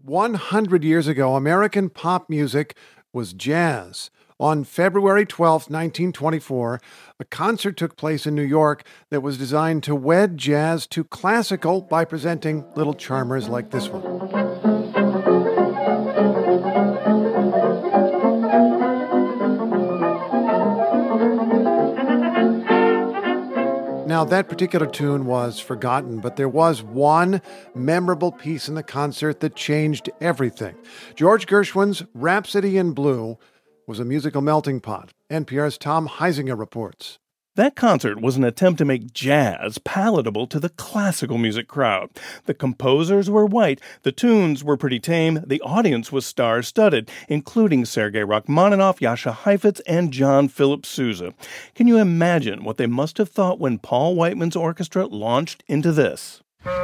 100 years ago, American pop music was jazz. On February 12, 1924, a concert took place in New York that was designed to wed jazz to classical by presenting little charmers like this one. Now, that particular tune was forgotten, but there was one memorable piece in the concert that changed everything. George Gershwin's Rhapsody in Blue was a musical melting pot. NPR's Tom Heisinger reports. That concert was an attempt to make jazz palatable to the classical music crowd. The composers were white, the tunes were pretty tame, the audience was star-studded, including Sergei Rachmaninoff, Jascha Heifetz, and John Philip Sousa. Can you imagine what they must have thought when Paul Whiteman's orchestra launched into this?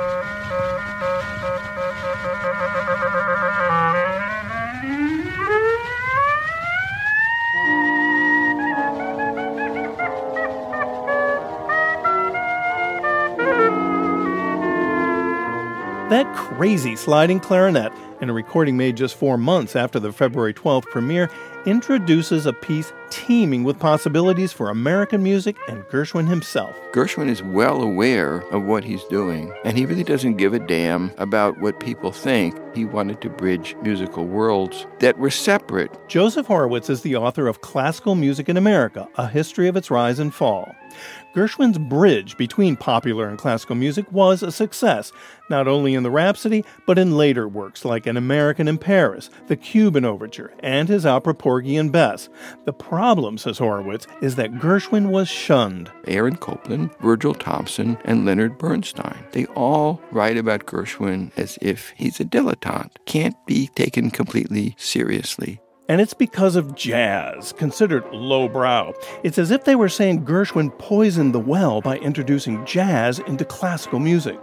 That crazy sliding clarinet, in a recording made just 4 months after the February 12th premiere, introduces a piece teeming with possibilities for American music and Gershwin himself. Gershwin is well aware of what he's doing, and he really doesn't give a damn about what people think. He wanted to bridge musical worlds that were separate. Joseph Horowitz is the author of Classical Music in America, A History of Its Rise and Fall. Gershwin's bridge between popular and classical music was a success, not only in the Rhapsody, but in later works like An American in Paris, the Cuban Overture, and his opera Porgy and Bess. The problem, says Horowitz, is that Gershwin was shunned. Aaron Copland, Virgil Thompson, and Leonard Bernstein, they all write about Gershwin as if he's a dilettante, can't be taken completely seriously. And it's because of jazz, considered lowbrow. It's as if they were saying Gershwin poisoned the well by introducing jazz into classical music.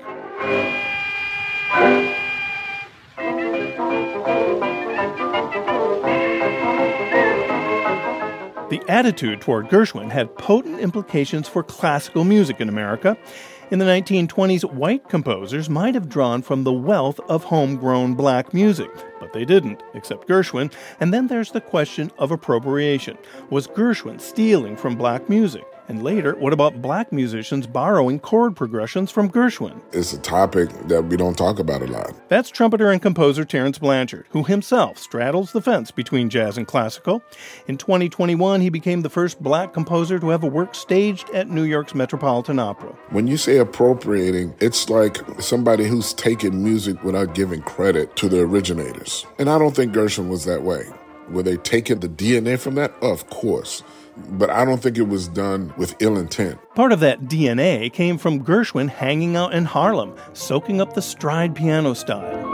The attitude toward Gershwin had potent implications for classical music in America. In the 1920s, white composers might have drawn from the wealth of homegrown black music, but they didn't, except Gershwin. And then there's the question of appropriation. Was Gershwin stealing from black music? And later, what about black musicians borrowing chord progressions from Gershwin? It's a topic that we don't talk about a lot. That's trumpeter and composer Terence Blanchard, who himself straddles the fence between jazz and classical. In 2021, he became the first black composer to have a work staged at New York's Metropolitan Opera. When you say appropriating, it's like somebody who's taking music without giving credit to the originators. And I don't think Gershwin was that way. Were they taking the DNA from that? Of course. But I don't think it was done with ill intent. Part of that DNA came from Gershwin hanging out in Harlem, soaking up the stride piano style.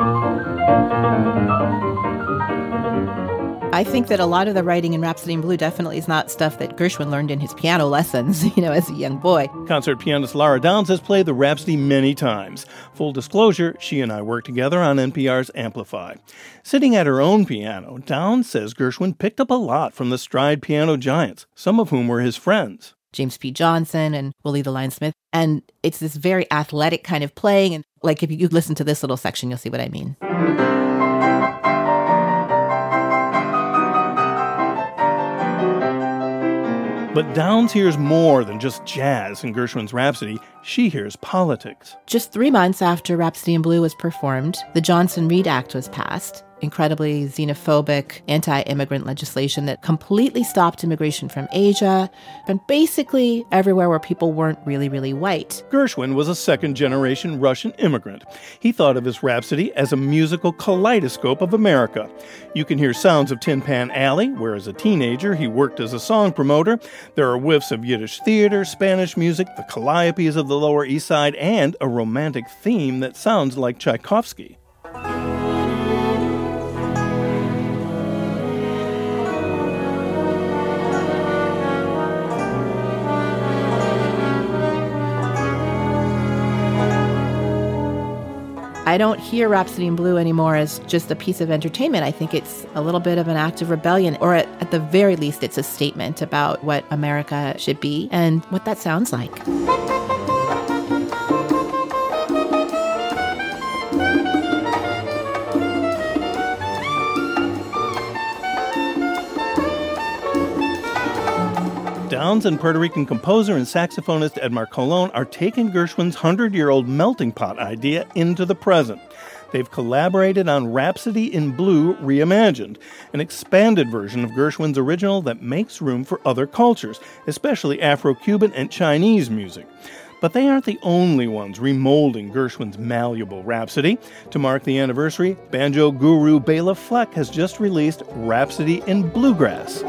I think that a lot of the writing in Rhapsody in Blue definitely is not stuff that Gershwin learned in his piano lessons, as a young boy. Concert pianist Lara Downs has played the Rhapsody many times. Full disclosure, she and I worked together on NPR's Amplify. Sitting at her own piano, Downs says Gershwin picked up a lot from the stride piano giants, some of whom were his friends. James P. Johnson and Willie the Lion Smith. And it's this very athletic kind of playing. And like if you listen to this little section, you'll see what I mean. But Downs hears more than just jazz in Gershwin's Rhapsody. She hears politics. Just 3 months after Rhapsody in Blue was performed, the Johnson-Reed Act was passed. Incredibly xenophobic, anti-immigrant legislation that completely stopped immigration from Asia and basically everywhere where people weren't really, really white. Gershwin was a second-generation Russian immigrant. He thought of his Rhapsody as a musical kaleidoscope of America. You can hear sounds of Tin Pan Alley, where as a teenager he worked as a song promoter. There are whiffs of Yiddish theater, Spanish music, the Calliopes of the Lower East Side, and a romantic theme that sounds like Tchaikovsky. I don't hear Rhapsody in Blue anymore as just a piece of entertainment. I think it's a little bit of an act of rebellion, or at the very least, it's a statement about what America should be and what that sounds like. Downs and Puerto Rican composer and saxophonist Edmar Colon are taking Gershwin's 100-year-old melting pot idea into the present. They've collaborated on Rhapsody in Blue Reimagined, an expanded version of Gershwin's original that makes room for other cultures, especially Afro-Cuban and Chinese music. But they aren't the only ones remolding Gershwin's malleable Rhapsody. To mark the anniversary, banjo guru Bela Fleck has just released Rhapsody in Bluegrass.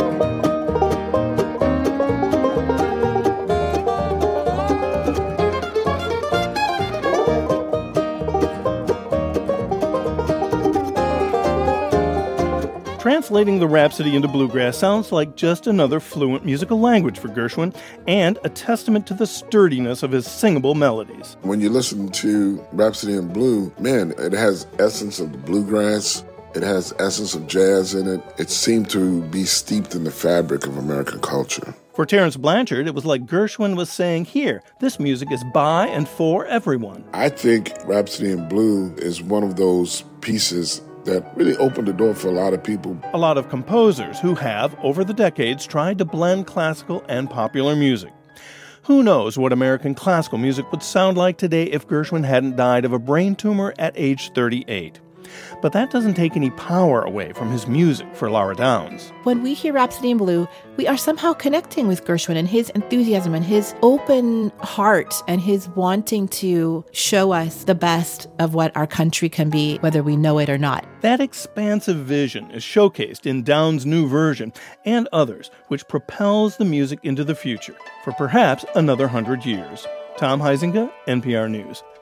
Translating the Rhapsody into bluegrass sounds like just another fluent musical language for Gershwin and a testament to the sturdiness of his singable melodies. When you listen to Rhapsody in Blue, man, it has essence of the bluegrass. It has essence of jazz in it. It seemed to be steeped in the fabric of American culture. For Terence Blanchard, it was like Gershwin was saying, here, this music is by and for everyone. I think Rhapsody in Blue is one of those pieces that really opened the door for a lot of people. A lot of composers who have, over the decades, tried to blend classical and popular music. Who knows what American classical music would sound like today if Gershwin hadn't died of a brain tumor at age 38. But that doesn't take any power away from his music for Laura Downs. When we hear Rhapsody in Blue, we are somehow connecting with Gershwin and his enthusiasm and his open heart and his wanting to show us the best of what our country can be, whether we know it or not. That expansive vision is showcased in Downs' new version and others, which propels the music into the future for perhaps another 100 years. Tom Huizenga, NPR News.